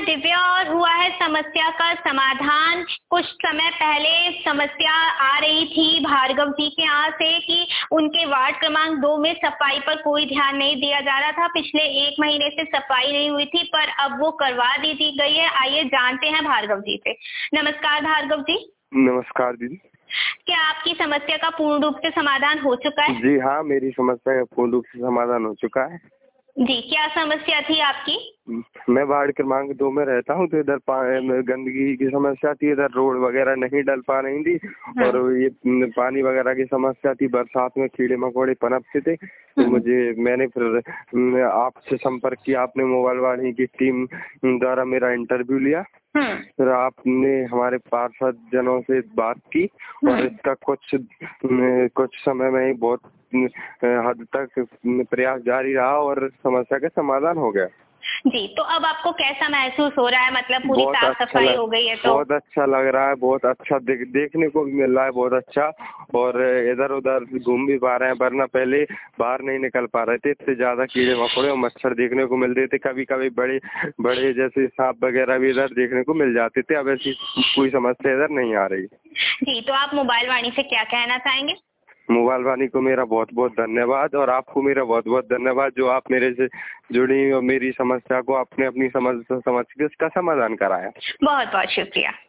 दिव्या, और हुआ है समस्या का समाधान। कुछ समय पहले समस्या आ रही थी भार्गव जी के यहाँ से कि उनके वार्ड क्रमांक 2 में सफाई पर कोई ध्यान नहीं दिया जा रहा था। पिछले 1 महीने से सफाई नहीं हुई थी, पर अब वो करवा दी गई है। आइए जानते हैं भार्गव जी से। नमस्कार भार्गव जी। नमस्कार दीदी। क्या आपकी समस्या का पूर्ण रूप से समाधान हो चुका है? जी हाँ, मेरी समस्या का पूर्ण रूप से समाधान हो चुका है। जी, क्या समस्या थी आपकी? मैं वार्ड क्रमांक 2 में रहता हूँ, तो इधर गंदगी की समस्या थी, इधर रोड वगैरह नहीं डल पा रही थी और ये पानी वगैरह की समस्या थी। बरसात में कीड़े मकोड़े पनपते थे, तो मैंने फिर आपसे संपर्क किया। आपने मोबाइल वाणी की टीम द्वारा मेरा इंटरव्यू लिया। फिर आपने हमारे पार्षद जनों से बात की और इसका कुछ समय में ही बहुत हद तक प्रयास जारी रहा और समस्या का समाधान हो गया। जी, तो अब आपको कैसा महसूस हो रहा है? मतलब पूरी साफ सफाई हो गई है तो? बहुत अच्छा लग रहा है, बहुत अच्छा देखने को भी मिल रहा है, बहुत अच्छा। और इधर उधर घूम भी पा रहे हैं, वरना पहले बाहर नहीं निकल पा रहे थे। इससे ज्यादा कीड़े मकोड़े और मच्छर देखने को मिल रहे थे। कभी कभी बड़े बड़े जैसे सांप वगैरह भी इधर देखने को मिल जाते थे। अब ऐसी कोई समस्या इधर नहीं आ रही। जी, तो आप मोबाइल वाणी से क्या कहना चाहेंगे? मोबाइल वाणी को मेरा बहुत बहुत धन्यवाद, और आपको मेरा बहुत बहुत धन्यवाद जो आप मेरे से जुड़ी और मेरी समस्या को आपने अपनी समझ इसका समाधान कराया। बहुत बहुत शुक्रिया।